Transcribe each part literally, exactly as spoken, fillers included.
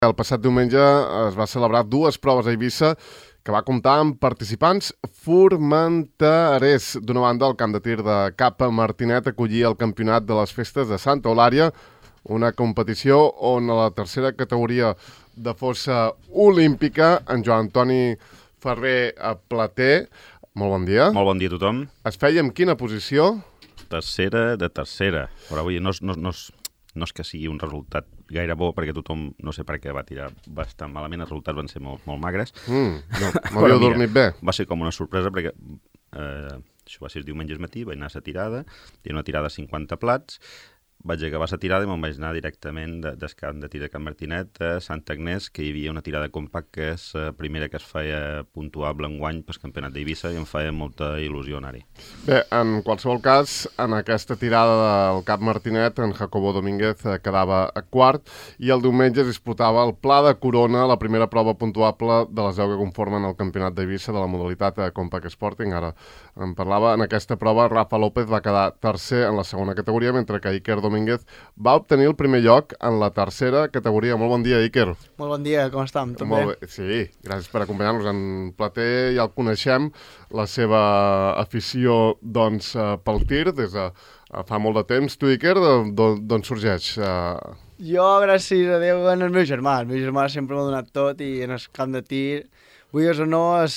El passat diumenge es va celebrar dues proves a Eivissa que va comptar amb participants formenterers. D'una banda, el camp de tir de Cap Martinet acollia el campionat de les festes de Santa Eulària, una competició on a la tercera categoria de fossa olímpica, en Joan Antoni Ferrer Plater, molt bon dia. Molt bon dia a tothom. Es feia en quina posició? Tercera de tercera. Però avui no, no, no, no és que sigui un resultat gaire bo, perquè tothom, no sé per què, va tirar bastant malament. Els resultats van ser molt, molt magres. Mm, no, m'havia dormit bé. Va ser com una sorpresa, perquè eh, això va ser diumenge matí, vaig anar a la tirada, i una tirada de cinquanta plats, vaig acabar la tirada i me'n vaig anar directament de, del camp de tir de Can Martinet a Sant Agnès, que hi havia una tirada compact, que és la primera que es feia puntuable enguany pel campionat d'Eivissa, i em feia molta il·lusió anar-hi. Bé, en qualsevol cas, en aquesta tirada del Cap Martinet, en Jacobo Domínguez quedava a quart, i el diumenge es disputava el Pla de Corona, la primera prova puntuable de les deu que conformen el campionat d'Eivissa de la modalitat Compact Sporting. Ara en parlava, en aquesta prova Rafa López va quedar tercer en la segona categoria, mentre que Iker Domínguez va obtenir el primer lloc en la tercera categoria. Molt bon dia, Iker. Molt bon dia, com estem? Tot Molt bé? bé? Sí, gràcies per acompanyar-nos. En Plater ja el coneixem, la seva afició doncs, pel tir des de fa molt de temps. Tu, Iker, d'on sorgeix? Jo, gràcies a Déu, en el meu germà. El meu germà sempre m'ha donat tot i en el camp de tir, vulguis o no, es...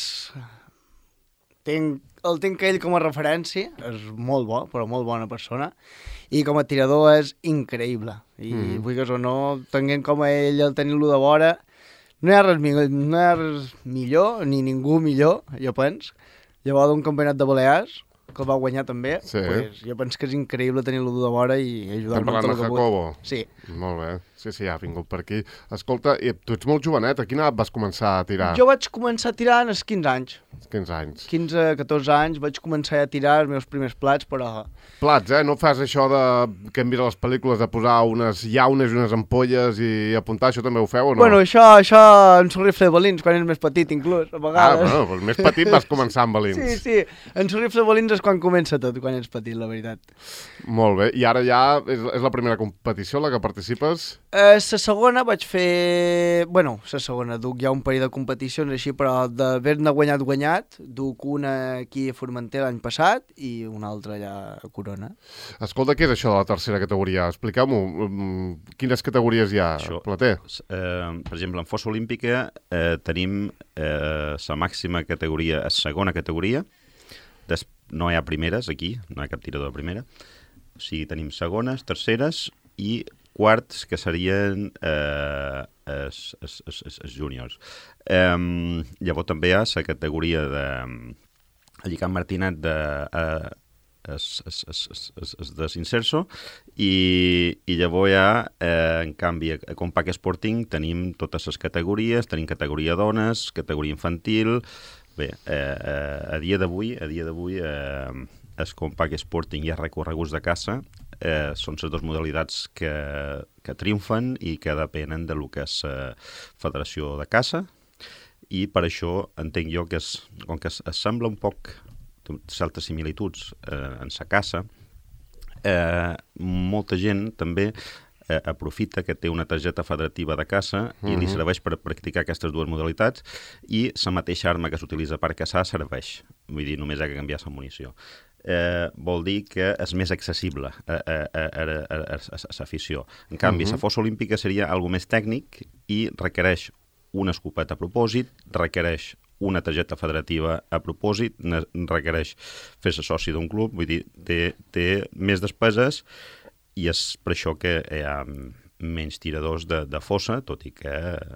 tinc... el tinc ell com a referència, és molt bo, però molt bona persona, i com a tirador és increïble. I mm. vulguis o no, tenint com a ell el tenir-lo de vora, no hi ha res, no hi ha res millor, ni ningú millor, jo penso. Llavors d'un campionat de Balears, que el va guanyar també, sí. Pues, jo penso que és increïble tenir-lo de vora i ajudar-me amb tot el que Jacobo? Sí. Molt bé. Sí, sí, ja ha vingut per aquí. Escolta, i tu ets molt jovenet, a quina edat vas començar a tirar? Jo vaig començar a tirar als quinze anys. quinze anys. quinze a catorze anys vaig començar a tirar els meus primers plats, però... Plats, eh? No fas això de que hem vist a les pel·lícules de posar unes llaunes i unes ampolles i apuntar, això també ho feu o no? Bueno, això, això en un rifle de balins, quan ets més petit, inclús, a vegades. Ah, bueno, més petit vas començar amb balins. Sí, sí, en un rifle de balins és quan comença tot, quan ets petit, la veritat. Molt bé, i ara ja és, és la primera competició la que participes? Eh, la segona vaig fer... Bueno, la segona, duc ja un parell de competicions així, però d'haver-ne guanyat, guanyat, duc una aquí a Formentera l'any passat i una altra allà a Corona. Escolta, què és això de la tercera categoria? Expliqueu-m'ho. Quines categories hi ha, això, Plater? Eh, per exemple, en fossa olímpica eh, tenim eh, la màxima categoria, la segona categoria. Des, no hi ha primeres aquí, no hi ha cap tirador de primera. O sigui, tenim segones, terceres i quarts, que serien eh, els, els, els, els júniors. Eh, llavors també hi ha la categoria de allí Can Martinet de eh, es, es, es, es, es desinserso i, i llavors hi ha, eh, en canvi, a Compact Sporting tenim totes les categories, tenim categoria dones, categoria infantil. Bé, eh, a dia d'avui, a dia d'avui eh, el Compact Sporting i els recorreguts de caça eh, són les dues modalitats que, que triomfen i que depenen de lo que és la Federació de Caça, i per això entenc jo que, és, com que es, es sembla un poc certes similituds eh, en la caça, eh, molta gent també eh, aprofita que té una targeta federativa de caça i uh-huh. li serveix per practicar aquestes dues modalitats, i la mateixa arma que s'utilitza per caçar serveix. Vull dir, només ha que canviar la munició. Eh, vol dir que és més accessible a, a, a, a, a, a l'afició. En canvi, la uh-huh. fossa olímpica seria algo més tècnic i requereix una escopeta a propòsit, requereix una targeta federativa a propòsit, requereix fer-se soci d'un club, vull dir, té, té més despeses, i és per això que hi ha menys tiradors de, de fossa, tot i que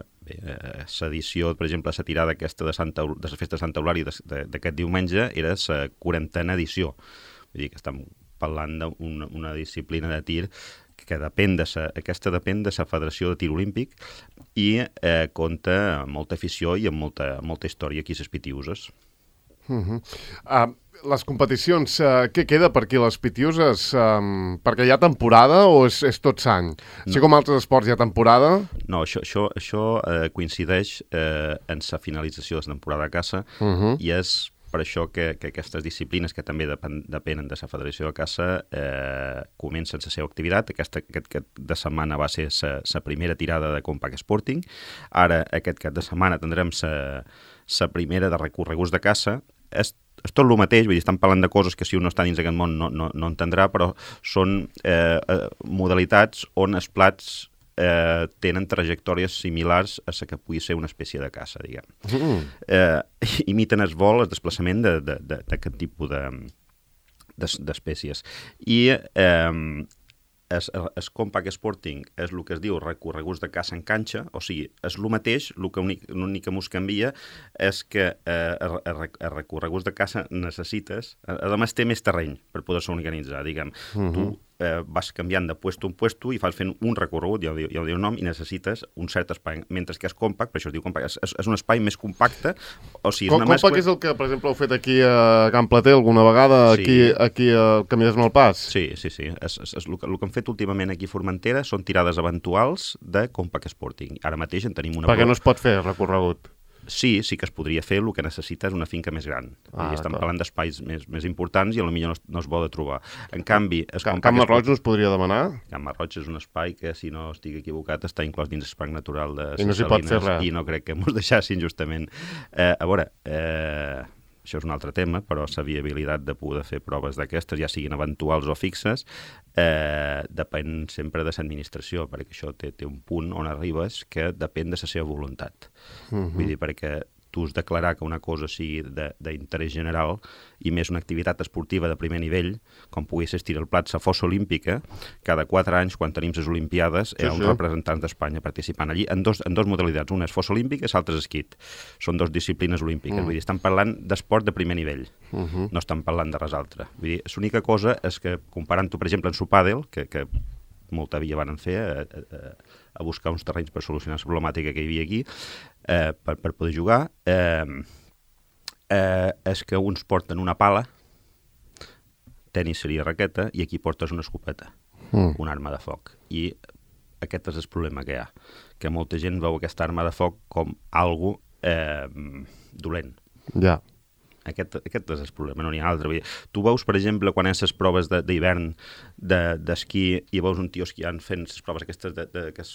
l'edició, per exemple, la tirada aquesta de, Santa, de la festa de Santa Eulària d'aquest diumenge era la quarantena edició. Vull dir que estem parlant d'una una disciplina de tir que depèn de sa, aquesta depèn de la Federació de Tir Olímpic i eh, compta amb molta afició i amb molta, molta història aquí a les Pitiuses. Uh-huh. Uh, les competicions, uh, què queda per aquí les Pitiuses? Um, perquè hi ha temporada o és, és tot l'any? No. Així com altres esports hi ha temporada? No, això, això, això eh, coincideix eh, en la finalització de la temporada de caça uh-huh. i és per això que, que aquestes disciplines, que també depen, depenen de la Federació de Caça, eh, comencen la seva activitat. Aquesta, aquest cap de setmana va ser la primera tirada de Compact Sporting. Ara, aquest cap de setmana, tindrem la primera de recorreguts de caça. És, és tot el mateix, vull dir, estan parlant de coses que si un no està dins d'aquest món no, no, no entendrà, però són eh, eh, modalitats on els plats Eh, tenen trajectòries similars a la que pugui ser una espècie de caça, diguem. Mm. Eh, imiten el vol, el desplaçament d'aquest de, de, tipus d'espècies. De, I eh, es, es Compact Sporting és el que es diu recorreguts de caça en canxa, o sigui, és el mateix, l'únic que mos canvia és que eh, a, a recorreguts de caça necessites, a, a més té més terreny per poder-se organitzar, diguem. Mm-hmm. Tu Eh, vas canviant de puesto en puesto i fas fent un recorregut, ja ho diu, ja ho diu el nom, i necessites un cert espai, mentre que és compact, per això es diu compact, és, és un espai més compacte, o sigui, és una mescla... Compact és el que, per exemple, heu fet aquí a Can Plater alguna vegada, sí. aquí, aquí al Camí del Malpàs? Sí, sí, sí. És, és, és el, que, el que hem fet últimament aquí a Formentera són tirades eventuals de Compact Sporting. Ara mateix en tenim una... Perquè no es pot fer recorregut? Sí, sí que es podria fer, el que necessita és una finca més gran. Ah, estem parlant d'espais més, més importants i potser no, es, no es vol de trobar. En canvi... Can, Can Masroig no es podria demanar? Can Masroig és un espai que, si no estic equivocat, està inclòs dins el Parc Natural de I no s'hi pot fer res. I no crec que mos deixassin justament. Eh, a veure, eh, això és un altre tema, però la viabilitat de poder fer proves d'aquestes, ja siguin eventuals o fixes, eh, depèn sempre de l'administració, perquè això té, té un punt on arribes que depèn de la seva voluntat. Uh-huh. Vull dir, perquè tu has declarar que una cosa sigui d'interès general i més una activitat esportiva de primer nivell, com pugui ser estirar el plat, la fossa olímpica, cada quatre anys, quan tenim les Olimpiades, hi ha uns representants d'Espanya participant allí en dos, en dos modalitats. Una és fossa olímpica i l'altra és esquit. Són dos disciplines olímpiques. Mm. Vull dir, estan parlant d'esport de primer nivell. Uh-huh. No estan parlant de res altre. Vull dir, l'única cosa és que, comparant-ho, per exemple, en su pàdel, que, que molta via van fer a, a, a buscar uns terrenys per solucionar la problemàtica que hi havia aquí, eh, per, per poder jugar, eh, eh, és que uns porten una pala, tenis seria raqueta, i aquí portes una escopeta, mm. una arma de foc. I aquest és el problema que hi ha, que molta gent veu aquesta arma de foc com algo eh, dolent. Ja. Yeah. Aquest, aquest és el problema, no n'hi ha altre. Tu veus, per exemple, quan és les proves d'hivern d'esquí de, i veus un tio esquiant fent les proves aquestes de, de, que és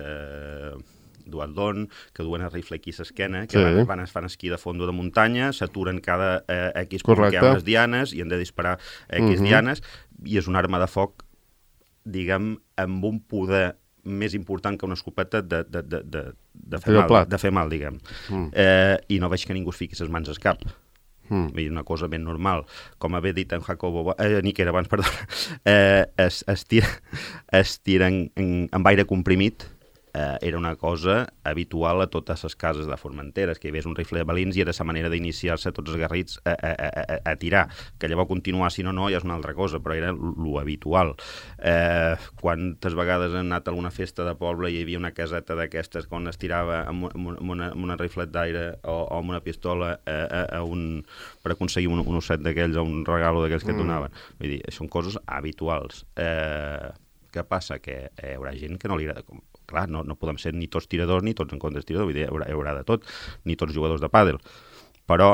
eh, dualdon, que duen el rifle aquí a l'esquena, que sí. van, van, fan esquí de fondo de muntanya, s'aturen cada eh, X punt que hi ha unes dianes i han de disparar X uh-huh. dianes, i és una arma de foc, diguem, amb un poder més important que una escopeta de, de, de, de, de, fer, mal, de fer mal, diguem. Mm. Eh, I no veig que ningú es fiqui les mans al cap. Mm. Vull dir, una cosa ben normal. Com havia dit en Jacobo, eh, Niquera abans, perdó, eh, es, es tira, es tira en, en, amb aire comprimit, eh, era una cosa habitual a totes les cases de Formentera, que hi havia un rifle de balins i era la manera d'iniciar-se tots els garrits a, a, a, a tirar. Que llavors continuar, si no, no, ja és una altra cosa, però era lo habitual. Eh, quantes vegades han anat a alguna festa de poble i hi havia una caseta d'aquestes on es tirava amb, amb, una, amb una riflet d'aire o, o amb una pistola a, a, a un, per aconseguir un, un osset d'aquells o un regalo d'aquells que et donaven. Mm. Vull dir, són coses habituals. Eh, què passa? Que hi haurà gent que no li agrada... Com, clar, no, no podem ser ni tots tiradors ni tots en contra dels tiradors, vull dir, hi haurà, hi haurà de tot, ni tots jugadors de pàdel. Però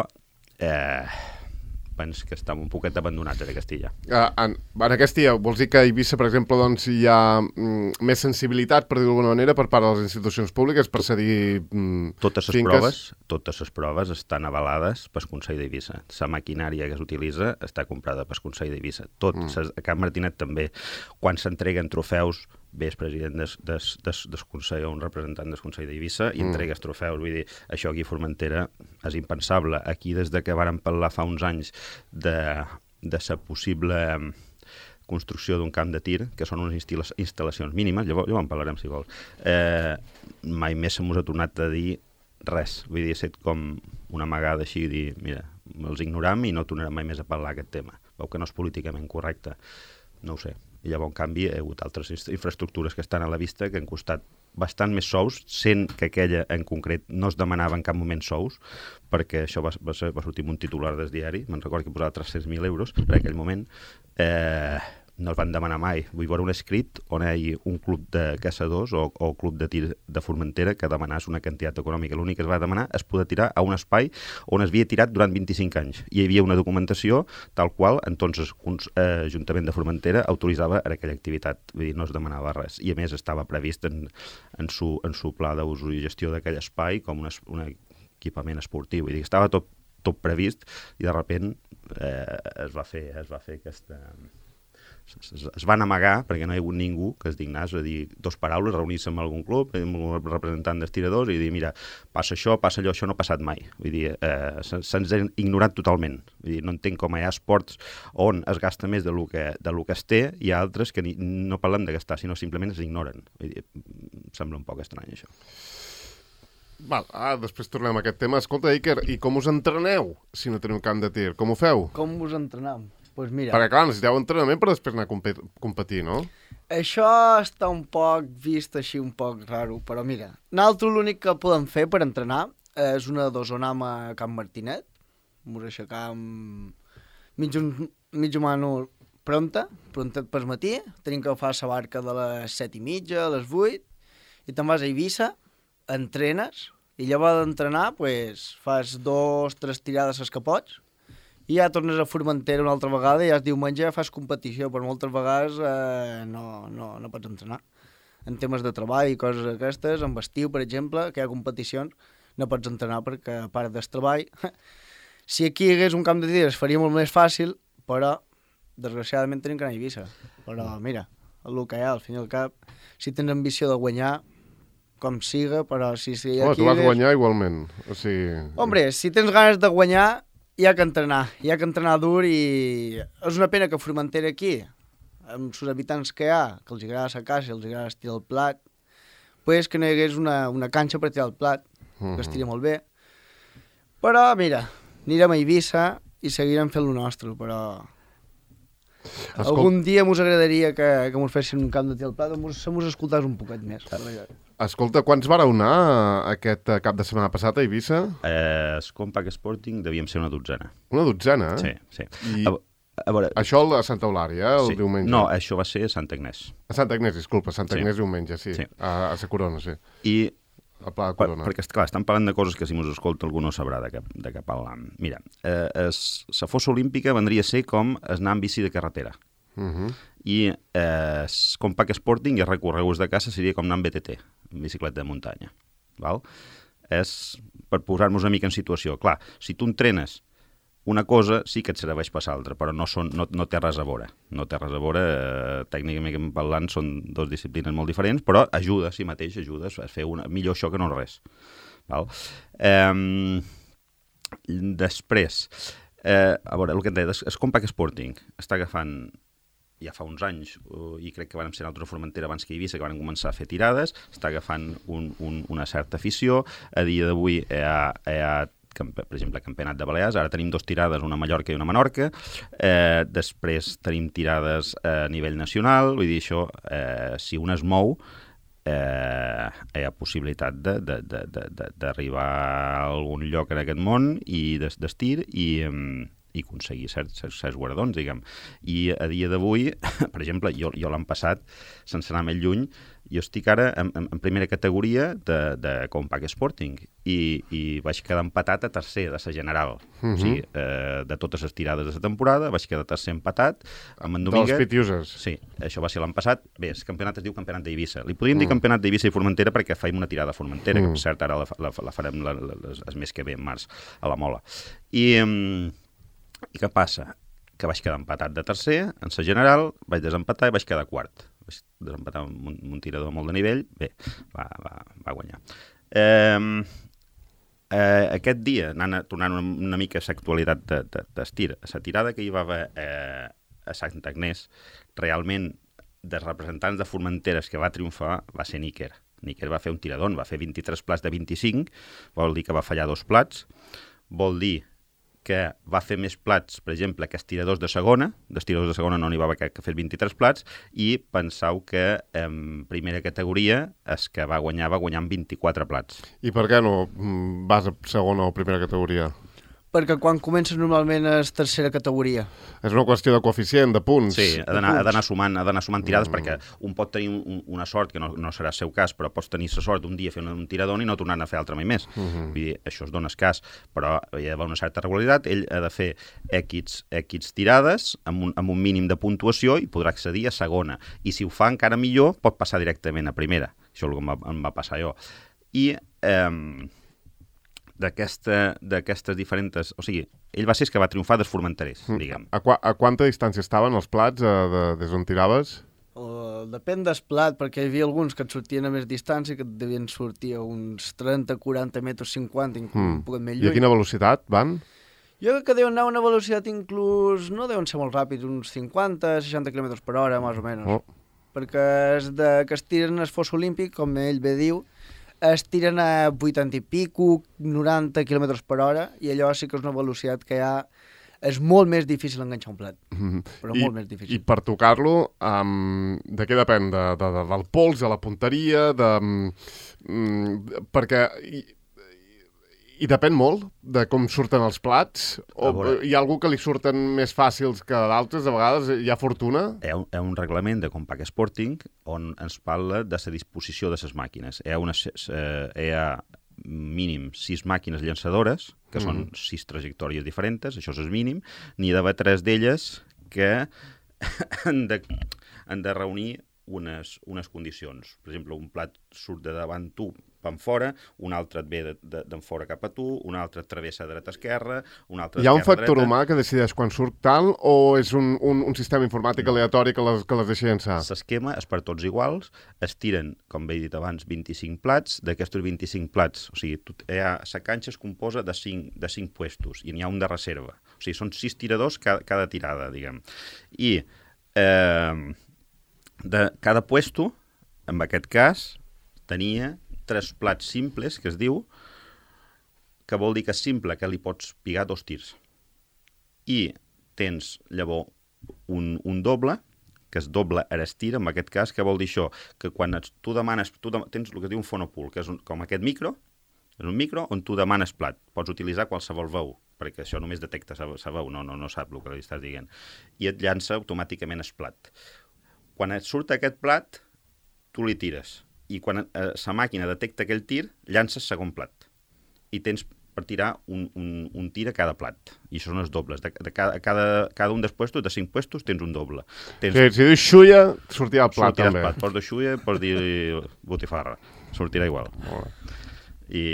eh, penso que estem un poquet abandonats a Castilla. Uh, en, en Castilla, vols dir que a Eivissa, per exemple, doncs, hi ha mm, més sensibilitat, per dir-ho d'alguna manera, per part de les institucions públiques per cedir mm, totes les finques? proves, totes les proves estan avalades pel Consell d'Eivissa. La maquinària que s'utilitza està comprada pel Consell d'Eivissa. Tot, mm. a Can Martinet també. Quan s'entreguen trofeus, ve el president des, des, des, des Consell o un representant del Consell d'Eivissa i mm. entregues trofeus. Vull dir, això aquí a Formentera és impensable. Aquí, des de que vàrem parlar fa uns anys de, de la possible construcció d'un camp de tir, que són unes instal·lacions mínimes, llavors, llavors en parlarem si vols, eh, mai més se mos ha tornat a dir res. Vull dir, ha estat com una amagada així, dir, mira, els ignoram i no tornarem mai més a parlar aquest tema. Veu que no és políticament correcte. No ho sé. I llavors, en canvi, hi ha hagut altres infraestructures que estan a la vista que han costat bastant més sous, sent que aquella en concret no es demanava en cap moment sous, perquè això va, va, ser, va sortir un titular del diari, me'n recordo que posava tres-cents mil euros per aquell moment, eh, no el van demanar mai. Vull veure un escrit on hi hagi un club de caçadors o, o club de tir de Formentera que demanàs una quantitat econòmica. L'únic que es va demanar és poder tirar a un espai on es havia tirat durant vint-i-cinc anys. I hi havia una documentació tal qual entonces un eh, Ajuntament de Formentera autoritzava aquella activitat. Vull dir, no es demanava res. I a més estava previst en, en, su, en su pla d'ús i gestió d'aquell espai com un, un equipament esportiu. Vull dir, estava tot, tot previst i de sobte eh, es va fer, es va fer aquesta... Es, es van amagar, perquè no hi ha hagut ningú que es dignés a dir dos paraules, reunir-se amb algun club, amb un representant dels tiradors i dir, mira, passa això, passa allò, això no ha passat mai. Vull dir, eh, se'ns ha ignorat totalment. Vull dir, no entenc com hi ha esports on es gasta més de lo que, de lo que es té i hi ha altres que ni, no parlen de gastar, sinó simplement es ignoren. Vull dir, em sembla un poc estrany, això. Val, ah, després tornem a aquest tema. Escolta, Iker, i com us entreneu si no teniu camp de tir? Com ho feu? Com us entrenem? Pues mira, perquè, clar, necessiteu entrenament per després anar a compet competir, no? Això està un poc vist així, un poc raro, però mira, nosaltres l'únic que podem fer per entrenar és una dosonam a Can Martinet, ens aixecam mig, mig humano pronta, prontet per matí, tenim que agafar la barca de les set i mitja, a les vuit, i te'n vas a Eivissa, entrenes, i llavors d'entrenar, pues, fas dos, tres tirades als capots, i ja tornes a Formentera una altra vegada i ja és diumenge fas competició, però moltes vegades eh, no, no, no pots entrenar. En temes de treball i coses aquestes, en estiu, per exemple, que hi ha competicions, no pots entrenar perquè a part del treball... Si aquí hi hagués un camp de tir es faria molt més fàcil, però desgraciadament tenim que anar a Eivissa. Però mira, el que hi ha, al fin i al cap, si tens ambició de guanyar, com siga, però si... si Home, aquí tu vas hagués... guanyar igualment. O sigui... Hombre, si tens ganes de guanyar, hi ha que entrenar, hi ha que entrenar dur i és una pena que Formentera aquí, amb els habitants que hi ha, que els agrada la caça, els agrada estirar el plat, pues que no hi hagués una, una canxa per tirar el plat, uh-huh. que estiria molt bé. Però, mira, anirem a Eivissa i seguirem fent lo nostre, però... Escol... Algun dia mos agradaria que, que mos fessin un camp de tirar el plat o mos, se mos escoltàs un poquet més. Escolta, quants vareu anar aquest cap de setmana passat a Eivissa? Eh, el Compact Sporting devíem ser una dotzena. Una dotzena? Sí, sí. I a, a veure, això a Santa Eulària, el sí. diumenge? No, això va ser a Santa Agnès. A Santa Agnès, disculpa, Santa Agnès sí. diumenge, sí. sí. A, a Sa Corona, sí. I el Pla de Corona. Per, perquè, clar, estan parlant de coses que si mos escolta algú no sabrà de què, de què parlam. Mira, eh, la fossa olímpica vendria a ser com anar amb bici de carretera. Uh -huh. I eh, Compact Sporting i els recorreguts de caça seria com anar amb B T T, amb bicicleta de muntanya. Val? És per posar-nos una mica en situació. Clar, si tu entrenes una cosa, sí que et serveix per l'altra, però no, són, no, no té res a veure. No té res a veure, eh, tècnicament parlant, són dues disciplines molt diferents, però ajuda, si mateix ajuda a fer una, millor això que no res. Val? Eh, després, eh, a veure, el que et deia, el Compact Sporting està agafant ja fa uns anys, i crec que vam ser nosaltres a Formentera abans que Eivissa, que van començar a fer tirades, està agafant un, un, una certa afició. A dia d'avui hi ha, hi ha, per exemple, Campionat de Balears, ara tenim dos tirades, una a Mallorca i una a Menorca, eh, després tenim tirades a nivell nacional, vull dir, això, eh, si un es mou, eh, hi ha possibilitat d'arribar a algun lloc en aquest món i d'estir i... Eh, i aconseguir certs, certs, certs guardons, diguem. I a dia d'avui, per exemple, jo, jo l'any passat, sense anar més lluny, jo estic ara en, en, en primera categoria de, de Compact Sporting i, i vaig quedar empatat a tercer de la general. Uh-huh. O sigui, eh, de totes les tirades de la temporada, vaig quedar tercer empatat amb en Domínguez. Dels Pitiuses. Sí, això va ser l'any passat. Bé, el campionat es diu Campionat d'Eivissa. Li podríem uh-huh. dir Campionat d'Eivissa i Formentera perquè faim una tirada a Formentera, uh-huh. que per cert ara la, la, la farem la, la, la, el mes que ve, en març, a la Mola. I... Um, I què passa? Que vaig quedar empatat de tercer, en la general, vaig desempatar i vaig quedar quart. Vaig desempatar amb un, un tirador molt de nivell, bé, va, va, va guanyar. Eh, eh, aquest dia, anant a, tornant una, una mica a l'actualitat d'estir, de, de, la tirada que hi va haver eh, a Santa Agnès, realment, dels representants de Formenteres que va triomfar va ser Níker. Níker va fer un tirador, va fer vint-i-tres plats de vint-i-cinc, vol dir que va fallar dos plats, vol dir que va fer més plats, per exemple, que els tiradors de segona, dels tiradors de segona no n'hi va haver que, que fer vint-i-tres plats, i penseu que en primera categoria el que va guanyar va guanyar amb vint-i-quatre plats. I per què no vas a segona o primera categoria? perquè quan comences normalment és tercera categoria. És una qüestió de coeficient, de punts. Sí, ha d'anar punts. ha d'anar sumant, ha d'anar sumant tirades, Mm. perquè un pot tenir un, una sort, que no, no serà el seu cas, però pots tenir la sort un dia fer un, un tirador i no tornar a fer altre mai més. Mhm. Vull dir, això es dona escàs, però hi ha d'haver una certa regularitat, ell ha de fer X, X tirades amb un, amb un mínim de puntuació i podrà accedir a segona. I si ho fa encara millor, pot passar directament a primera. Això és el que em va, em va passar jo. I eh, d'aquesta- d'aquestes diferents... O sigui, ell va ser el que va triomfar dels Formenterers, diguem. A, qua, a quanta distància estaven els plats eh, de, des d'on tiraves? Uh, depèn del plat, perquè hi havia alguns que et sortien a més distància, que et devien sortir a uns trenta, quaranta metres, cinquanta, inclús Mm. un poc més I lluny. a quina velocitat van? Jo crec que deuen anar a una velocitat inclús, no deuen ser molt ràpids, uns cinquanta, seixanta quilòmetres per hora, més o menys. Oh. Perquè és de, que es tiren al fos olímpic, com ell bé diu, es tiren a vuitanta i pico, noranta quilòmetres per hora, i allò sí que és una velocitat que ja és molt més difícil enganxar un plat, Mhm. però I, molt més I difícil. per tocar-lo, um, de què depèn? De, de, de, del pols, de la punteria, de... Um, perquè... I, I depèn molt de com surten els plats? O A veure. hi ha algú que li surten més fàcils que d'altres? A vegades hi ha fortuna? Hi ha un, hi ha un reglament de Compact Sporting on ens parla de la disposició de les màquines. Hi ha, una, eh, hi ha mínim sis màquines llançadores, que mm. són sis trajectòries diferents, això és el mínim, n'hi ha d'haver tres d'elles que han de, han de reunir unes, unes condicions. Per exemple, un plat surt de davant tu per fora, un altre et ve de, de, d'en fora cap a tu, un altre et travessa dreta-esquerra, un altre Hi ha un esquerra-dreta. factor humà que decideix quan surt tal o és un, un, un sistema informàtic aleatori que les, que les deixa llançar? L'esquema és per tots iguals, es tiren, com he dit abans, vint-i-cinc plats, d'aquests vint-i-cinc plats, o sigui, tot, hi ha, la canxa es composa de cinc, de cinc puestos i n'hi ha un de reserva. O sigui, són sis tiradors cada, cada tirada, diguem. I eh, de cada puesto, en aquest cas, tenia tres plats simples, que es diu, que vol dir que és simple, que li pots pigar dos tirs. I tens, llavors, un, un doble, que és doble arestir, en aquest cas, que vol dir això? Que quan et, tu demanes, tu dem, tens el que diu un fonopool, que és un, com aquest micro, és un micro on tu demanes plat. Pots utilitzar qualsevol veu, perquè això només detecta la veu, no, no, no sap el que li estàs dient. I et llança automàticament el plat. Quan et surt aquest plat, tu li tires. I quan eh, la màquina detecta aquell tir, llança el segon plat. I tens per tirar un, un, un tir a cada plat. I això són els dobles. De, de cada, cada, cada un dels puestos, de cinc puestos, tens un doble. Tens, Sí, si dius xulla, sortirà el plat, sortirà el també. plat. Pots dir xulla, pots dir botifarra. Sortirà igual. Molt bé. I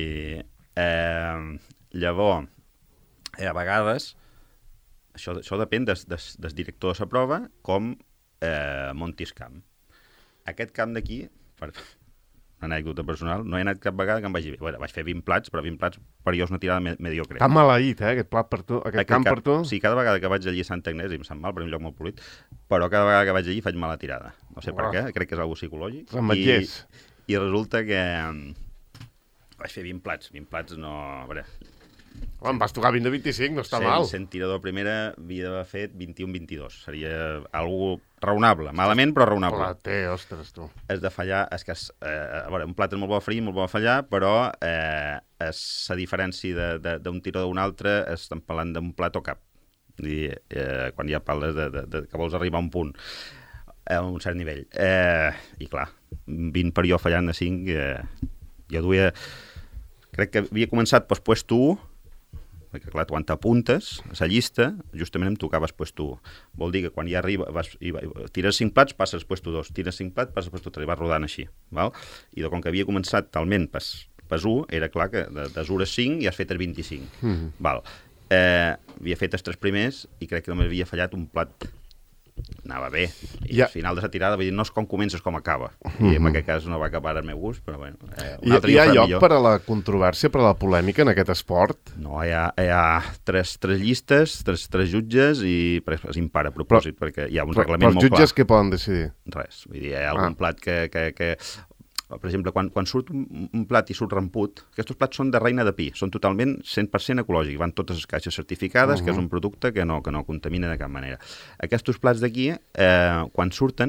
eh, llavors, eh, a vegades, això, això depèn des, des, des director de la prova, com eh, montis camp. Aquest camp d'aquí, per una anècdota personal, no he anat cap vegada que em vagi bé. Bueno, vaig fer vint plats, però vint plats per jo és una tirada me mediocre. Tan maleït, eh, aquest plat per tu, aquest, Aquest camp per tu. Sí, cada vegada que vaig allí a Sant Agnès, i em sap mal, però és un lloc molt polit, però cada vegada que vaig allí faig mala tirada. No sé per Uah. què, crec que és algo psicològic. Ametllers. I, I resulta que mm, vaig fer vint plats. vint plats no... A veure, Home, em vas tocar vint de vint-i-cinc, no està sent, mal. sent tirador primera havia d'haver fet vint-i-un vint-i-dos. Seria algo raonable. Malament, però raonable. Plater, ostres, tu. És de fallar, és que és, eh, a veure, un plat és molt bo a freir, molt bo a fallar, però eh, és, la diferència d'un tirador d'un altre, estem parlant d'un plat o cap. I, eh, quan ja parles de, de, de, que vols arribar a un punt, a un cert nivell. Eh, I clar, vint per jo fallant de cinc, eh, jo duia... Crec que havia començat pues, puesto u, perquè clar, quan t'apuntes a la llista, justament em tocaves puesto u. Vol dir que quan ja arriba, vas, i, tires cinc plats, passes puesto dos, tires cinc plats, passes puesto tres, i vas rodant així. Val? I de, com que havia començat talment pas, pas u, era clar que de, de zero a cinc ja has fet el vint-i-cinc. Mm -hmm. Val. Eh, havia fet els tres primers i crec que només havia fallat un plat. Anava bé. I Ja. al final de la tirada, vull dir, no és com comences com acaba. I en aquest cas no va acabar al meu gust, però bueno. Eh, un Hi, altre hi ha dia ho farà lloc millor. per a la controvèrsia, per a la polèmica en aquest esport? No, hi ha, hi ha tres, tres llistes, tres, tres jutges i és impar a propòsit, però, perquè hi ha un Però, reglament però els molt jutges clar. què poden decidir? Res. Vull dir, hi ha algun Ah. plat que... que, que per exemple, quan, quan surt un, un plat i surt ramput, aquests plats són de reina de pi, són totalment cent per cent ecològics, van totes les caixes certificades, uh -huh. que és un producte que no, que no contamina de cap manera. Aquests plats d'aquí, eh, quan surten,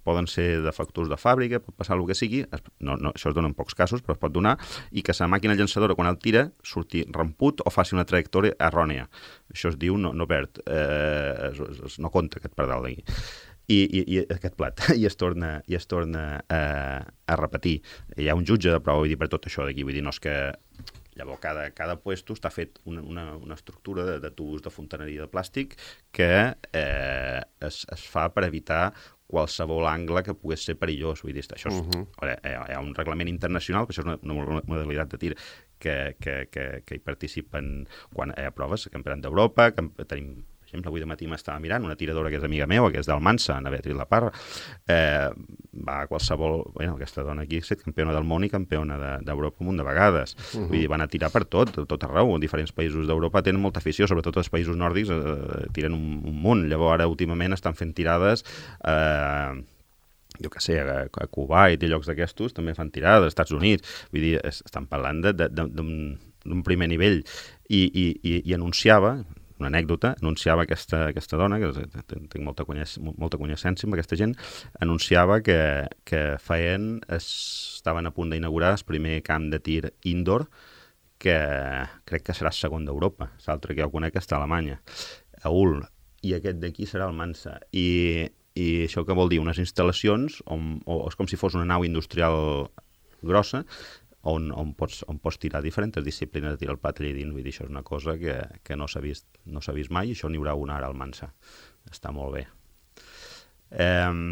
poden ser defectors de fàbrica, pot passar el que sigui, es, no, no, això es dona en pocs casos, però es pot donar, i que la màquina llançadora, quan el tira, surti ramput o faci una trajectòria errònia. Això es diu no, no perd, eh, es, es, no compta aquest pardal d'aquí. I, i, i aquest plat, i es torna, i es torna eh, a repetir. Hi ha un jutge de prova, vull dir, per tot això d'aquí, vull dir, no és que... Llavors, cada, cada puesto està fet una, una, una estructura de, de tubs de fontaneria de plàstic que eh, es, es fa per evitar qualsevol angle que pogués ser perillós. Vull dir, això és, uh-huh. veure, hi ha un reglament internacional, que això és una, una modalitat de tir que, que, que, que hi participen quan hi ha proves, campionat d'Europa, que tenim... Per exemple, avui de matí m'estava mirant una tiradora que és amiga meva, que és d'Almansa, Ana Beatriz La Parra, eh, va a qualsevol... Bueno, aquesta dona aquí ha estat campiona del món i campiona d'Europa un munt de vegades. Uh-huh. Vull dir, van a tirar per tot, tot arreu. En diferents països d'Europa tenen molta afició, sobretot els països nòrdics eh, tiren un, un munt. Llavors, ara, últimament, estan fent tirades... Eh, jo què sé, a, a Kuwait i llocs d'aquestos també fan tirades, als Estats Units. Vull dir, estan parlant d'un primer nivell. I, i, i, i anunciava... una anècdota, anunciava aquesta, aquesta dona, que tinc molta, coneix, molta coneixença amb aquesta gent, anunciava que, que feien, es, estaven a punt d'inaugurar el primer camp de tir indoor, que crec que serà segon d'Europa. L'altre que jo conec està a Alemanya, a Ulm, i aquest d'aquí serà el Mansa. I, i això què vol dir? Unes instal·lacions, on, o és com si fos una nau industrial grossa, On, on, pots, on pots tirar diferents disciplines de tirar el plat allà dins. Vull dir, això és una cosa que, que no s'ha vist, no s'ha vist mai, i això n'hi haurà una ara al Mansa. Està molt bé. Eh,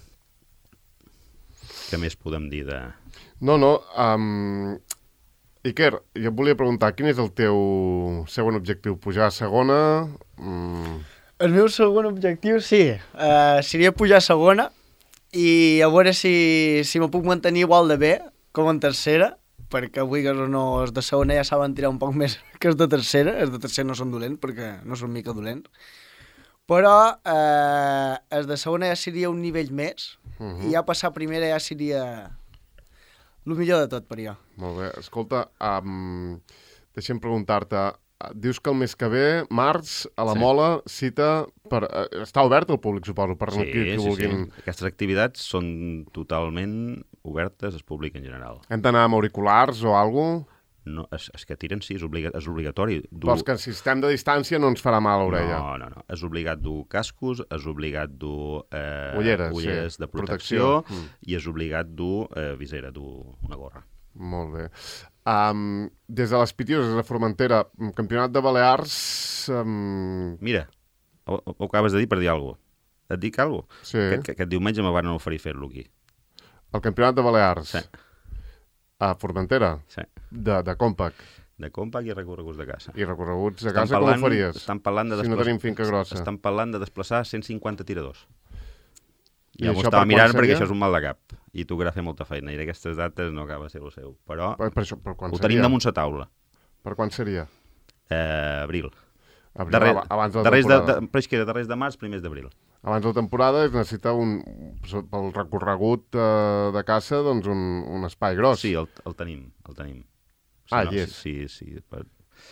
què més podem dir de... No, no. Um, Iker, jo et volia preguntar, quin és el teu segon objectiu? Pujar a segona? Mm. El meu segon objectiu, sí. Uh, seria pujar a segona i a veure si, si me puc mantenir igual de bé com en tercera, perquè avui que no, els de segona ja saben tirar un poc més que els de tercera. Els de tercera no són dolents, perquè no són mica dolents. Però eh, els de segona ja seria un nivell més, uh-huh. i ja passar a primera ja seria el millor de tot per jo. Molt bé. Escolta, um, deixa'm preguntar-te, dius que el mes que ve, març, a la sí. Mola, cita... Per, uh, està obert al públic, suposo, per sí, qui, qui sí, vulguin... Sí. Aquestes activitats són totalment obertes al públic en general. Hem d'anar amb auriculars o alguna cosa? No, és, és que tiren, sí, és, obliga, és obligatori. Du... Però és que si estem de distància no ens farà mal a l'orella. No, no, no. És obligat dur cascos, és obligat dur eh, ulleres, ulleres sí. de protecció, protecció. Mm. i és obligat dur eh, visera, dur una gorra. Molt bé. Um, des de les Pitius, des de Formentera, campionat de Balears... Um... Mira, ho, ho acabes de dir per dir alguna cosa. Et dic alguna cosa? Sí. Aquest, aquest diumenge me van oferir fer-lo aquí. El campionat de Balears? Sí. A Formentera? Sí. De, de Compact? De Compact i recorreguts de casa. I recorreguts de estan casa parlant, com ho faries? Estan parlant de si no tenim finca grossa. Estan parlant de desplaçar cent cinquanta tiradors. I, I ja m'ho estava mirant perquè això és un mal de cap. I tu que has fet molta feina. I d'aquestes dates no acaba de ser el seu. Però per, per això, per quan ho seria? tenim damunt la taula. Per quan seria? Eh, abril. Abril, Darrer, abans de la darrers temporada. De, de, però és que era darrers de març, primers d'abril. Abans de la temporada es necessita un, pel recorregut eh, de caça, doncs un, un espai gros. Sí, el, el tenim, el tenim. Sí, ah, no, hi és. Sí, sí. sí per...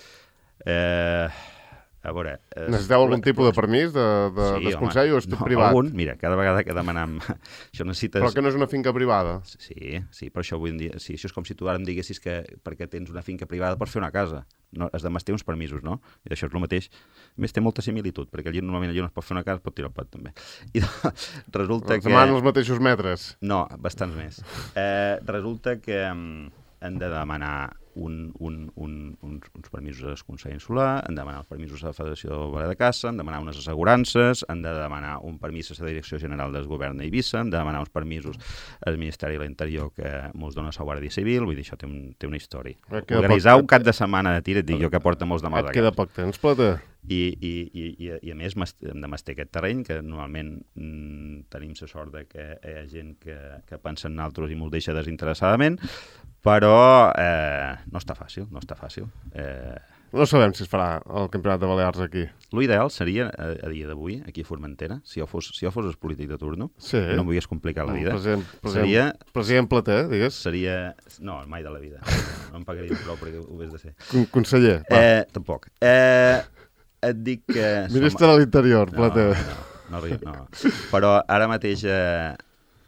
eh, a veure... Eh, Necessiteu algun tipus de permís de, de, sí, desconsell home, o és tot no, privat? Algun, mira, cada vegada que demanam... això necessites... Però que no és una finca privada? Sí, sí, però això vull dir... Sí, això és com si tu ara em diguessis que perquè tens una finca privada pots fer una casa. No, has de té uns permisos, no? I això és el mateix. A més, té molta similitud, perquè allí normalment allí no es pot fer una casa, es pot tirar el plat també. I resulta els que... demanen els mateixos metres? No, bastants més. Eh, resulta que um, hem de demanar un, un, un, uns, uns permisos al Consell Insular, hem de demanar els permisos a la Federació de Caça, hem de demanar unes assegurances, hem de demanar un permís a la Direcció General del Govern d'Eivissa, hem de demanar uns permisos al Ministeri de l'Interior que ens dona la Guàrdia Civil, vull dir, això té, un, té una història. Organitzar poc... un cap de setmana de tir, et dic jo que porta molts de mal de Et queda poc temps, Plata? I, i, i, i, i a més hem de mastar aquest terreny, que normalment mm, tenim la sort de que hi ha gent que, que pensa en nosaltres i ens deixa desinteressadament, però eh, no està fàcil, no està fàcil. Eh... No sabem si es farà el Campionat de Balears aquí. L'ideal seria, a, a dia d'avui, aquí a Formentera, si jo fos, si jo fos el polític de turno, sí. i no em volgués complicar la vida, president, president, seria... President Plater, digues. Seria... No, mai de la vida. No em pagaria prou perquè ho hagués de ser. Con conseller, va. Eh, tampoc. Eh, et dic que... Ministre som... de l'Interior, Plater. No, no, no, no, no. Però ara mateix... Eh,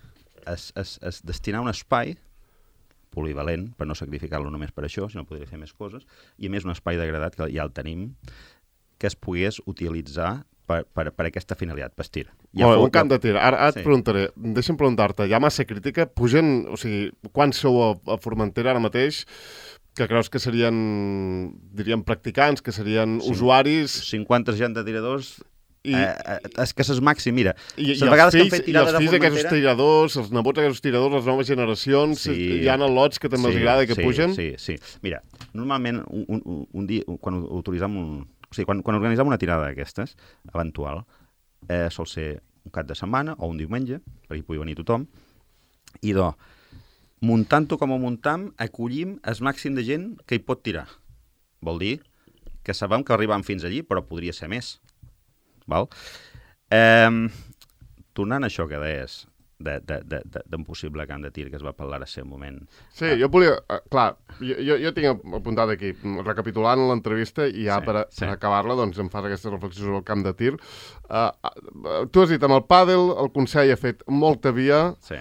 es, es, es destinar un espai polivalent, per no sacrificar-lo només per això, sinó podria fer més coses, i a més un espai degradat, que ja el tenim, que es pogués utilitzar per, per, per aquesta finalitat, per tir. Ja oh, un camp de tir. Ara, ara sí. et preguntaré, deixa'm preguntar-te, hi ha massa crítica? Pugen, o sigui, quants sou a, a Formentera ara mateix que creus que serien, diríem, practicants, que serien sí. usuaris? cinquanta gent de tiradors... I, eh, és que és màxim, mira. I, i, els fills, i els fills d'aquests tiradors, els nebots d'aquests tiradors, les noves generacions, sí, hi ha al·lots que també sí, els agrada que sí, pugen? Sí, sí. Mira, normalment un, un, un dia, quan autoritzem un... O sigui, quan, quan organitzem una tirada d'aquestes, eventual, eh, sol ser un cap de setmana o un diumenge, perquè hi pugui venir tothom, i do, muntant-ho com ho muntam, acollim el màxim de gent que hi pot tirar. Vol dir que sabem que arribam fins allí, però podria ser més. Val? Eh, tornant a això que deies d'un possible camp de tir que es va parlar a ser un moment... Sí, jo volia... Uh, clar, jo, jo, jo tinc apuntat aquí, recapitulant l'entrevista i ja sí, per, a, sí. per acabar-la doncs em fas aquesta reflexió sobre el camp de tir. Uh, uh, tu has dit, amb el pàdel el Consell ha fet molta via... Sí.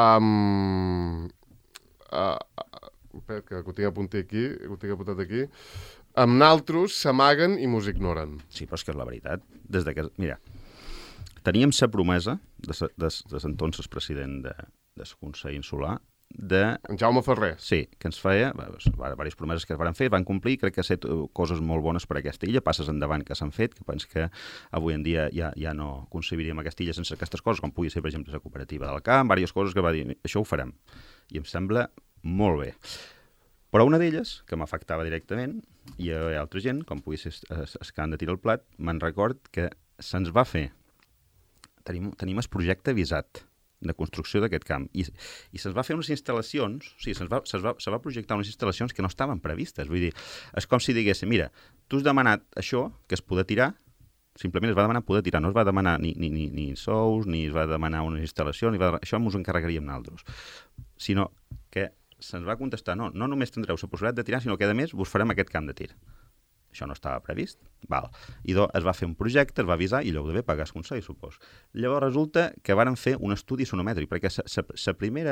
Um, uh, uh, que ho tinc apuntat aquí, ho tinc apuntat aquí... Amb naltros s'amaguen i mos ignoren. Sí, però és que és la veritat. Des de que... Mira, teníem la promesa de l'entonces president de, del Consell Insular de... En Jaume Ferrer. Sí, que ens feia diverses promeses que es van fer, van complir, crec que ha set coses molt bones per a aquesta illa, passes endavant que s'han fet, que penso que avui en dia ja, ja no concebiríem aquesta illa sense aquestes coses, com pugui ser, per exemple, la cooperativa del camp, diverses coses que va dir, això ho farem. I em sembla molt bé. Però una d'elles, que m'afectava directament, i hi ha altra gent, com pugui ser el camp de tir al plat, me'n record que se'ns va fer, tenim, tenim el projecte avisat de construcció d'aquest camp, i, i se'ns va fer unes instal·lacions, o sigui, se'ns va, se'ns va, se va projectar unes instal·lacions que no estaven previstes, vull dir, és com si diguéssim, mira, tu has demanat això, que es poder tirar, simplement es va demanar poder tirar, no es va demanar ni, ni, ni, ni sous, ni es va demanar una instal·lació, ni va, això ens ho encarregaríem nosaltres, sinó que se'ns va contestar, no, no només tindreu la possibilitat de tirar, sinó que, a més, vos farem aquest camp de tir. Això no estava previst. Val. I do, es va fer un projecte, es va avisar, i allò ho devia pagar el Consell, supos. Llavors resulta que varen fer un estudi sonomètric, perquè la primera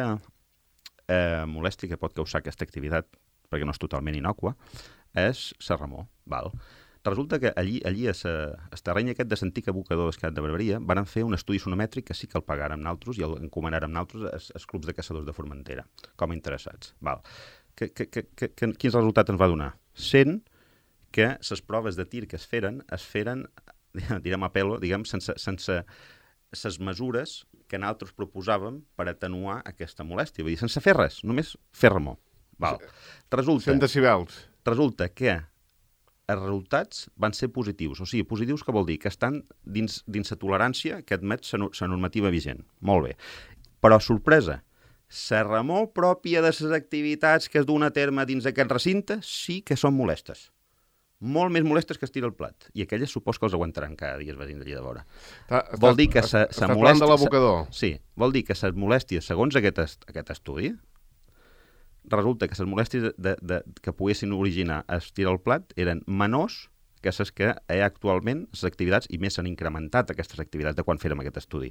eh, molèstia que pot causar aquesta activitat, perquè no és totalment innòcua, és la remor. Val. Resulta que allí, allí a el terreny aquest de l'antic abocador d'Escat de Barberia van fer un estudi sonomètric que sí que el pagàrem nosaltres i el encomanàrem nosaltres als clubs de caçadors de Formentera, com a interessats. Val. Que, que, que, que, que, quins resultats ens va donar? Sent que les proves de tir que es feren, es feren, direm a pelo, diguem, sense, sense les mesures que nosaltres proposàvem per atenuar aquesta molèstia. Vull dir, sense fer res, només fer remor. Val. Resulta, cent decibels. Resulta que els resultats van ser positius. O sigui, positius que vol dir que estan dins, dins la tolerància que admet la normativa vigent. Molt bé. Però, sorpresa, la remor pròpia de les activitats que es duen a terme dins aquest recinte sí que són molestes. Molt més molestes que es tira el plat. I aquelles supos que els aguantaran cada dia, es va dir d'allà de vora. Estàs, vol dir que sa, sa estàs molèstia... de l'abocador. Sí, vol dir que les molèsties, segons aquest, est, aquest estudi, resulta que les molèsties de, de, que poguessin originar es tirar el plat eren menors que les que hi ha actualment les activitats, i més s'han incrementat aquestes activitats de quan fèrem aquest estudi.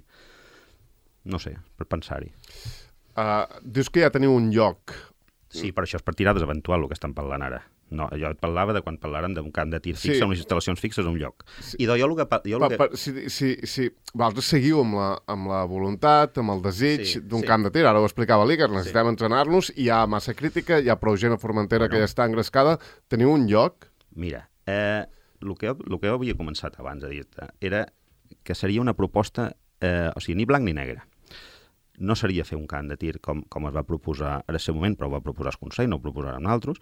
No sé, per pensar-hi. Uh, dius que ja teniu un lloc. Sí, però això és per tirades eventual, el que estem parlant ara. No, jo et parlava de quan parlàrem d'un camp de tir fixe, sí. Unes instal·lacions fixes a un lloc. Sí. I do, jo el que... Jo el pa, que... pa, si, si, si vosaltres seguiu amb la, amb la voluntat, amb el desig sí, d'un sí. camp de tir, ara ho explicava l'Iker, necessitem sí. entrenar-nos, hi ha massa crítica, hi ha prou gent a Formentera bueno. que ja està engrescada. Teniu un lloc? Mira, eh, el, que jo, el que jo havia començat abans a dir-te era que seria una proposta, eh, o sigui, ni blanc ni negre. No seria fer un camp de tir com, com es va proposar en el seu moment, però ho va proposar el Consell, no ho proposarem nosaltres,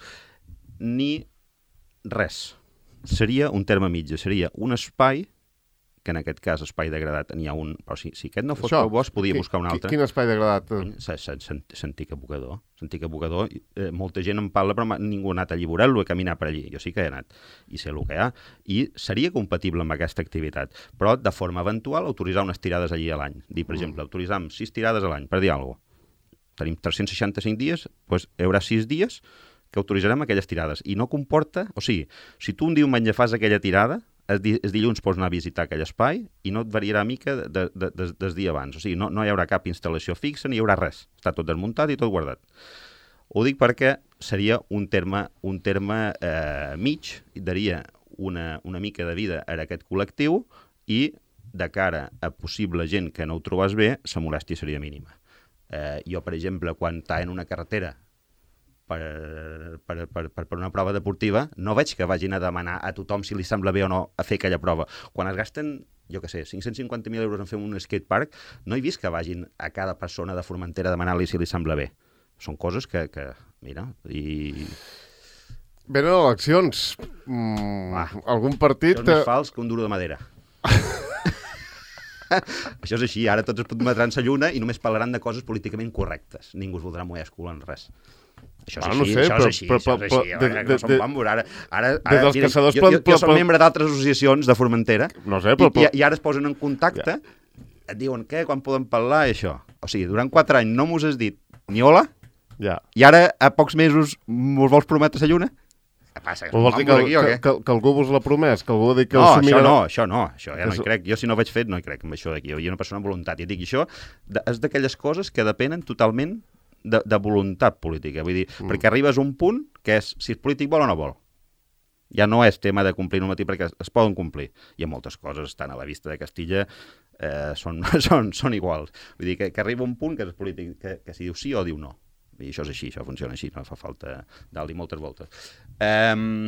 ni res. Seria un terme mitjà, seria un espai, que en aquest cas espai degradat n'hi ha un, però si, si aquest no fos prou bo, es podia buscar un altre. Quin espai degradat? L'antic abocador. L'antic abocador, eh, molta gent en parla, però ningú ha anat allí a veure-lo, a caminar per allí. Jo sí que he anat, i sé el que hi ha. I seria compatible amb aquesta activitat, però de forma eventual autoritzar unes tirades allí a l'any. Dir, per mm. exemple, autoritzar sis tirades a l'any, per dir alguna cosa. Tenim tres-cents seixanta-cinc dies, doncs hi haurà sis dies que autoritzarem aquelles tirades. I no comporta... O sigui, si tu un diumenge fas aquella tirada, el, di el dilluns pots anar a visitar aquell espai i no et variarà mica de, de, de, des dia abans. O sigui, no, no hi haurà cap instal·lació fixa ni hi haurà res. Està tot desmuntat i tot guardat. Ho dic perquè seria un terme, un terme eh, mig, i daria una, una mica de vida a aquest col·lectiu i de cara a possible gent que no ho trobàs bé, la molèstia seria mínima. Eh, jo, per exemple, quan està en una carretera Per, per, per, per, per una prova deportiva, no veig que vagin a demanar a tothom si li sembla bé o no a fer aquella prova. Quan es gasten, jo què sé, cinc-cents cinquanta mil euros en fer un skatepark, no he vist que vagin a cada persona de Formentera a demanar-li si li sembla bé. Són coses que, que mira, i... Venen eleccions. Mm, ah, algun partit... Això és més fals que un duro de madera. Això és així, ara tots es podmetran la lluna i només parlaran de coses políticament correctes. Ningú es voldrà mullar el cul en res. Això és, ah, no així, sé, això però, és així, però, això és així, però, de, de, no som bambos. Ara, ara, ara, ara mira, jo, jo, jo soc membre d'altres associacions de Formentera no sé, però, i, i, i ara es posen en contacte, ja. Et diuen, què, quan podem parlar i això? O sigui, durant quatre anys no mos has dit ni hola, ja. I ara a pocs mesos mos vols prometre la lluna? Què passa? Que vols dir que, aquí, que, que, que algú vos l'ha promès? Que algú ha dit que no, això mira... no, això no, això ja no hi crec. Jo si no ho vaig fet no hi crec en això d'aquí. Hi ha una persona amb voluntat. I et dic, això és d'aquelles coses que depenen totalment De, de voluntat política, vull dir, mm. perquè arribes a un punt que és si el polític vol o no vol. Ja no és tema de complir normatiu perquè es, es poden complir. I moltes coses estan a la vista de Castilla, eh, són, són, són iguals. Vull dir que, que arriba un punt que és polític que, que si diu sí o diu no. I això és així, això funciona així, no fa falta dar-li moltes voltes. Eh,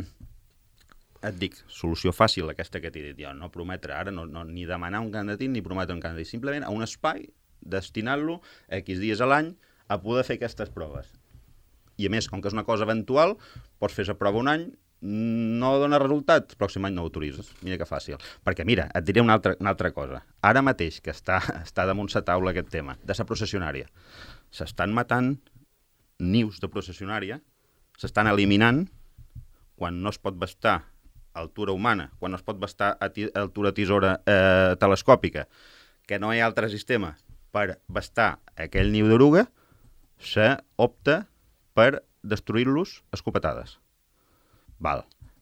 et dic, solució fàcil aquesta que t'he dit jo, no prometre ara, no, no, ni demanar un candidat ni prometre un candidat, simplement a un espai, destinant-lo X dies a l'any a poder fer aquestes proves. I a més, com que és una cosa eventual, pots fer la prova un any, no dona resultat, el pròxim any no autoritzes. Mira que fàcil. Perquè mira, et diré una altra, una altra cosa. Ara mateix, que està, està damunt la taula aquest tema, de la processionària, s'estan matant nius de processionària, s'estan eliminant quan no es pot bastar a altura humana, quan no es pot bastar a altura tisora eh, telescòpica, que no hi ha altre sistema per bastar aquell niu d'oruga, se opta per destruir-los escopetades. Val.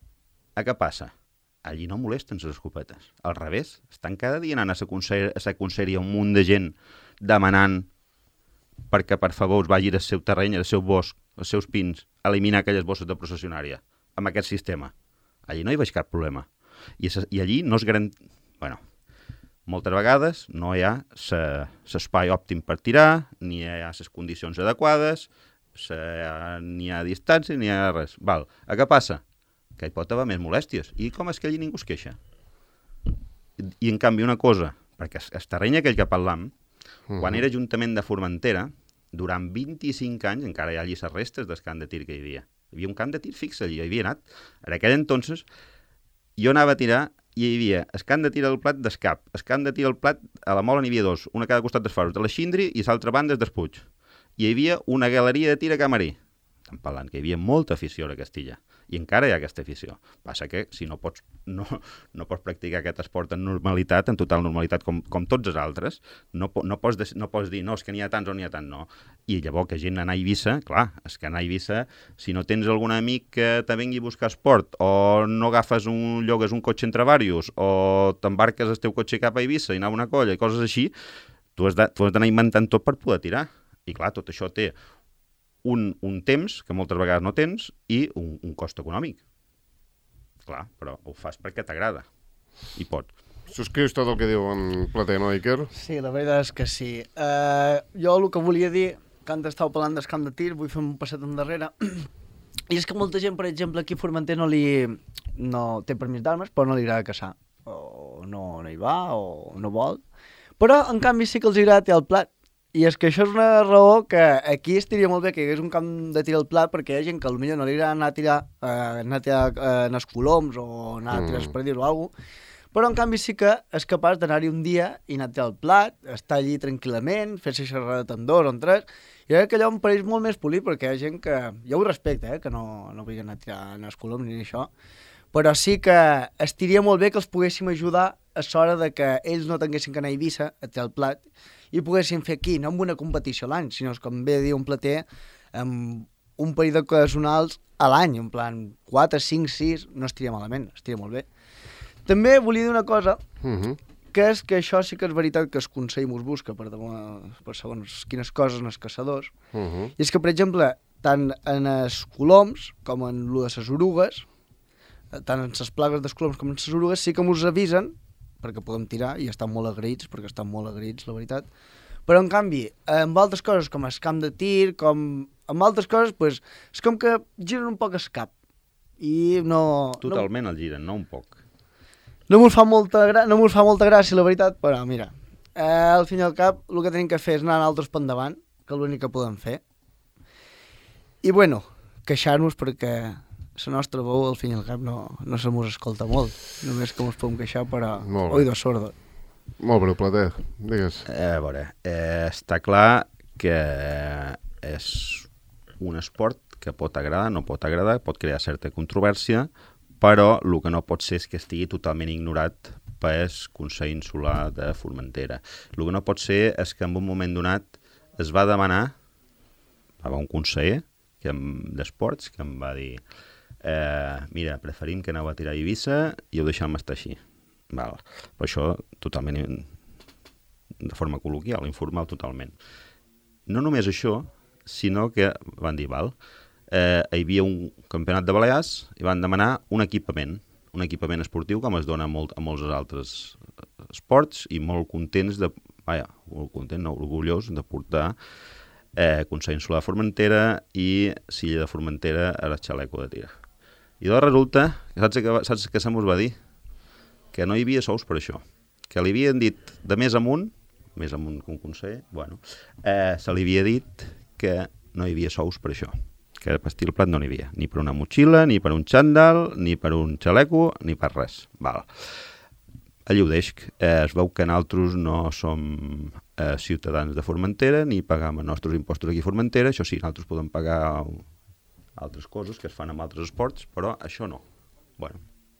A què passa? Allí no molesten les escopetes. Al revés, estan cada dia anant a la conselleria un munt de gent demanant perquè, per favor, us vagi del seu terreny, del seu bosc, els seus pins, a eliminar aquelles bosses de processionària amb aquest sistema. Allí no hi veig cap problema. I, i allí no es garanteix... Bueno, moltes vegades no hi ha l'espai òptim per tirar, ni hi ha les condicions adequades, se, ni hi ha distància, ni hi ha res. Val. A què passa? Que hi pot haver més molèsties. I com és que allí ningú es queixa? I, i en canvi una cosa, perquè el terreny aquell que parlam, uh-huh. quan era Ajuntament de Formentera, durant vint-i-cinc anys, encara hi ha allí les restes del camp de tir que hi havia. Hi havia un camp de tir fix allí, hi havia anat. En aquell entonces, jo anava a tirar i hi havia el camp de tir al plat d'Escap, el camp de tir al plat a la Mola n'hi havia dos, una a cada costat dels faros, de la Xindri i l'altra banda des Puig. I hi havia una galeria de tir a Camarí. Estan parlant que hi havia molta afició a Castilla. I encara hi ha aquesta afició. Passa que si no pots, no, no pots practicar aquest esport en normalitat, en total normalitat, com, com tots els altres, no, no, pots, no pots dir, no, és que n'hi ha tants o n'hi ha tant, no. I llavors que gent anar a Eivissa, clar, és que anar a Eivissa, si no tens algun amic que te vingui a buscar esport, o no agafes un, llogues un cotxe entre varios, o t'embarques el teu cotxe cap a Eivissa i anar a una colla i coses així, tu has d'anar inventant tot per poder tirar. I clar, tot això té Un, un temps, que moltes vegades no tens, i un, un cost econòmic. Clar, però ho fas perquè t'agrada. I pots. Subscrius tot el que diu en Plater, no, Iker? Sí, la veritat és que sí. Uh, jo el que volia dir, que antes estava parlant del camp de tir, vull fer un passet endarrere, i és que molta gent, per exemple, aquí a Formentera no li... no té permís d'armes, però no li agrada caçar. O no, no hi va, o no vol. Però, en canvi, sí que els agrada tirar el plat. I és que això és una raó que aquí estaria molt bé que hi hagués un camp de tir al plat, perquè hi ha gent que potser no li agrada anar a tirar, eh, anar a tirar eh, en els coloms o anar a tirar espardis o alguna cosa, però en canvi sí que és capaç d'anar-hi un dia i anar a tirar el plat, estar allí tranquil·lament, fer-se xerrada amb dos o amb tres, i crec que allò em pareix molt més polit, perquè hi ha gent que... Jo ho respecte, eh, que no, no vulgui anar a tirar en els coloms ni això, però sí que estaria molt bé que els poguéssim ajudar a l'hora de que ells no tinguessin que anar a Eivissa a tirar el plat i poguessin fer aquí, no amb una competició a l'any, sinó com bé dir un Plater, amb un parell d'ocasionals a l'any, en plan quatre, cinc, sis, no estaria malament, estaria molt bé. També volia dir una cosa, Uh -huh. que és que això sí que és veritat que el Consell mos busca per, per segons quines coses en els caçadors. Uh -huh. I és que, per exemple, tant en els coloms com en lo de les orugues, tant en les plagues dels coloms com en les orugues, sí que mos avisen perquè podem tirar i estan molt agraïts, perquè estan molt agraïts, la veritat. Però, en canvi, amb altres coses, com el camp de tir, com amb altres coses, pues, és com que giren un poc el cap. I no... Totalment el giren, no un poc. No, no mos fa molta gra... no mos fa molta gràcia, la veritat, però, mira, eh, al fin i al cap, el que tenim que fer és anar altres per endavant, que és l'únic que podem fer. I, bueno, queixar-nos perquè la nostra veu, al fin i al cap, no, no se mos escolta molt. Només que mos podem queixar per a oïdos sordos. Molt breu, Plater, digues. Eh, a veure, eh, està clar que és un esport que pot agradar, no pot agradar, pot crear certa controvèrsia, però el que no pot ser és que estigui totalment ignorat pel Consell Insular de Formentera. El que no pot ser és que en un moment donat es va demanar, va haver un conseller que em, d'esports que em va dir eh, mira, preferim que aneu a tirar a Eivissa i ho deixem estar així. Val. Però això totalment de forma col·loquial, informal totalment. No només això, sinó que van dir, val, eh, hi havia un campionat de Balears i van demanar un equipament, un equipament esportiu com es dona a, molt, a molts altres esports i molt contents de, vaja, molt content, no, orgullós de portar eh, Consell Insular de Formentera i Silla de Formentera a la xaleco de tir. I doncs resulta, saps que, saps què se mos va dir? Que no hi havia sous per això, que li havien dit de més amunt, més amunt que un conseller, bueno, eh, se li havia dit que no hi havia sous per això, que pastí al plat no n'hi havia, ni per una motxilla, ni per un xandall, ni per un xaleco, ni per res. Val. Allí ho deix, eh, es veu que nosaltres no som eh, ciutadans de Formentera, ni pagam els nostres impostos aquí a Formentera, això sí, nosaltres podem pagar altres coses que es fan amb altres esports, però això no. Bueno.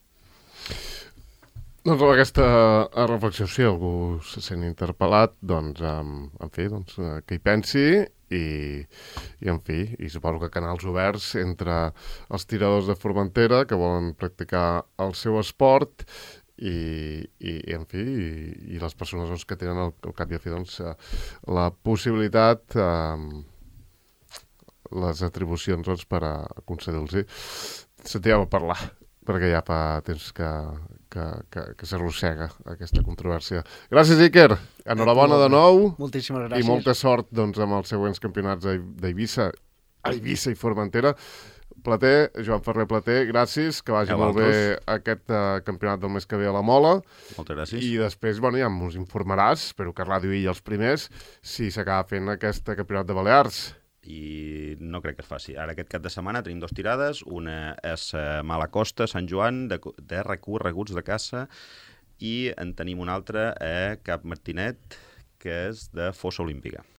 Doncs amb aquesta reflexió, si algú se sent interpel·lat, doncs, um, en fi, doncs, uh, que hi pensi i, i, en fi, i suposo que canals oberts entre els tiradors de Formentera que volen practicar el seu esport i, i, i en fi, i, i les persones doncs, que tenen al, al cap i a fi doncs, la possibilitat, um, les atribucions doncs, per a concedir-los. Sentíem a parlar, perquè ja fa temps que, que, que, que s'arrossega aquesta controvèrsia. Gràcies, Iker. Enhorabona de nou. Moltíssimes gràcies. I molta sort doncs, amb els següents campionats d'Eivissa, Eivissa i Formentera. Plater, Joan Ferrer Plater, gràcies, que vagi molt bé aquest uh, campionat del mes que ve a la Mola. Moltes gràcies. I després, bueno, ja ens informaràs, espero que Ràdio I els primers, si s'acaba fent aquest campionat de Balears. I no crec que es faci. Ara aquest cap de setmana tenim dos tirades, una és a Malacosta, Sant Joan, de, de recorreguts de caça, i en tenim una altra a Cap Martinet, que és de fossa olímpica.